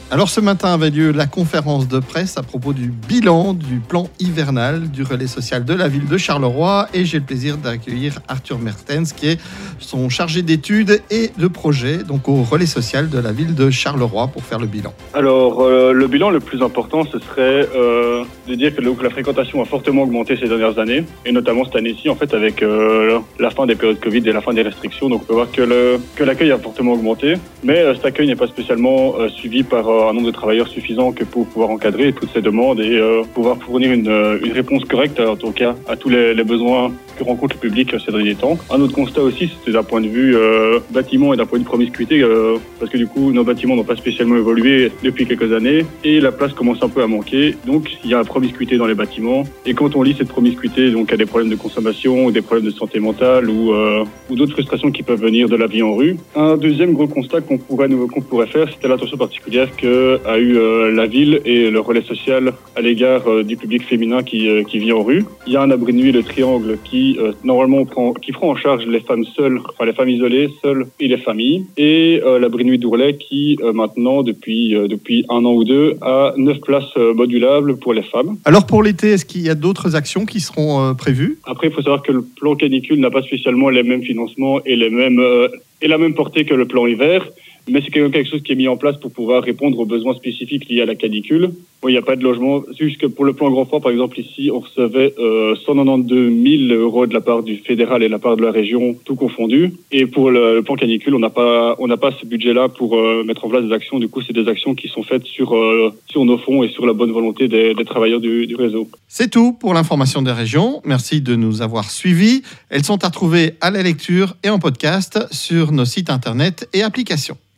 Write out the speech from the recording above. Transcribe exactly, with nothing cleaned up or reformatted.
Alors ce matin avait lieu la conférence de presse à propos du bilan du plan hivernal du relais social de la ville de Charleroi et j'ai le plaisir d'accueillir Arthur Mertens qui est son chargé d'études et de projet donc au relais social de la ville de Charleroi pour faire le bilan. Alors euh, le bilan le plus important ce serait euh, de dire que, le, que la fréquentation a fortement augmenté ces dernières années et notamment cette année-ci en fait avec euh, la fin des périodes Covid et la fin des restrictions. Donc on peut voir que, le, que l'accueil a fortement augmenté mais euh, cet accueil n'est pas spécialement euh, suivi par euh, un nombre de travailleurs suffisant que pour pouvoir encadrer toutes ces demandes et euh, pouvoir fournir une, une réponse correcte en tout cas à tous les, les besoins que rencontre le public ces derniers temps. Un autre constat aussi, c'était d'un point de vue euh, bâtiment et d'un point de vue promiscuité, euh, parce que du coup, nos bâtiments n'ont pas spécialement évolué depuis quelques années et la place commence un peu à manquer. Donc, il y a la promiscuité dans les bâtiments. Et quand on lit cette promiscuité, donc il y a des problèmes de consommation, des problèmes de santé mentale ou, euh, ou d'autres frustrations qui peuvent venir de la vie en rue. Un deuxième gros constat qu'on pourrait, qu'on pourrait faire, c'était l'attention particulière qu'a eu euh, la ville et le relais social à l'égard euh, du public féminin qui, euh, qui vit en rue. Il y a un abri de nuit, le Triangle, qui Euh, normalement on prend, qui prend en charge les femmes seules, enfin les femmes isolées, seules et les familles. Et euh, l'abri de nuit d'Ourlet qui euh, maintenant depuis euh, depuis un an ou deux a neuf places euh, modulables pour les femmes. Alors pour l'été, est-ce qu'il y a d'autres actions qui seront euh, prévues ? Après, il faut savoir que le plan canicule n'a pas spécialement les mêmes financements et les mêmes euh, et la même portée que le plan hiver. Mais c'est quelque chose qui est mis en place pour pouvoir répondre aux besoins spécifiques liés à la canicule. Bon, il n'y a pas de logement. C'est juste que pour le plan Grand Fort, par exemple, ici, on recevait euh, cent quatre-vingt-douze mille euros de la part du fédéral et de la part de la région, tout confondu. Et pour le, le plan canicule, on n'a pas, on n'a pas ce budget-là pour euh, mettre en place des actions. Du coup, c'est des actions qui sont faites sur, euh, sur nos fonds et sur la bonne volonté des, des travailleurs du, du réseau. C'est tout pour l'information des régions. Merci de nous avoir suivis. Elles sont à retrouver à la lecture et en podcast sur nos sites internet et applications.